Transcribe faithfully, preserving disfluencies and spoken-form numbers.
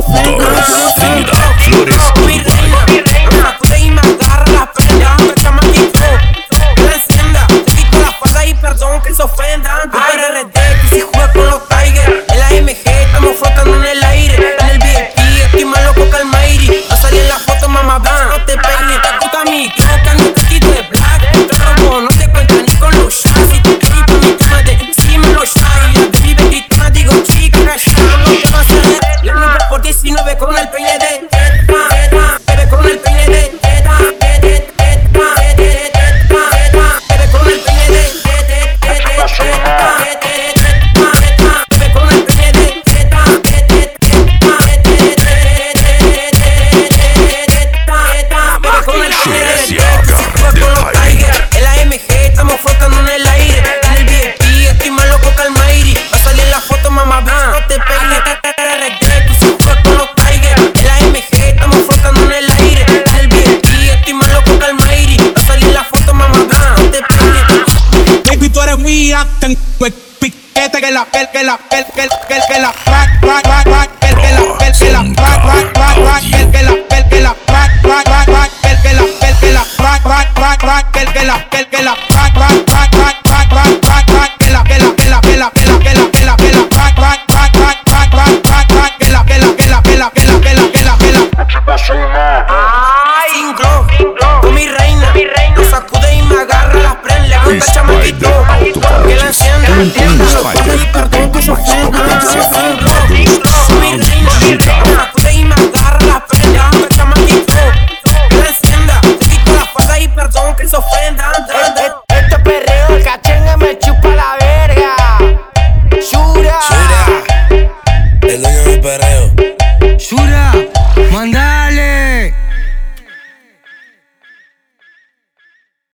ofenda. Flores. Mi reina, me sacude y me agarra la prenda. Que chamaquito, que la encienda. Te quito la falda y perdón que se ofenda. Ay, R D, que si juega con los Tigers. En la M G estamos flotando en el aire. En el V I P estoy más loco que el Mayri. Va a salir en la foto, mamá, va. No te peines, te gusta mi coca, no te quito de black. Te robo, no te cuentas ni con los shots. Si tú quieres por mi tema de encima los shots. Y la baby gritona, digo chica, callado, no te vas a ver. La nube por diecinueve con el peine de teta, bebe con el peine de teta, bebe con el peine de en la M G estamos flotando en el aire. En el V I P estoy más loco que el Mayri. Va a salir en la foto, mamá, va. No te peines, R D, tú si juegas con los Tigers. En la M G estamos flotando en el aire. En el V I P estoy más loco que el Mayri. Va a salir en la foto, mamá, va. No te peines. Baby, tú eres mía, tengo el piquete que la, el que la, el que el que el que la, rack, rack, rack, rack, el que la, el que la, rack, rack, rack, rack, el que la, el que la, rack, rack, rack, rack, el que la, el que la, rack, rack, rack, rack, el que la, el que la, rack, rack, rack, rack, rack, rack, rack, rack, que la, que la, que la, que la, que la, que la, que la, que la, rack, rack, rack, rack, rack, rack, rack, rack, que la, que la, que la, que la, que la, que la, que la, que la. Ay, Inclo, tú mi reina, me sacude y me agarra las prendas. Le gusta el chamaquito, que la encienda. Y perdón que se ofenda. Tú mi reina, me sacude y me agarra las prendas. El chamaquito, que la encienda. Te quito la falda y perdón que se ofenda.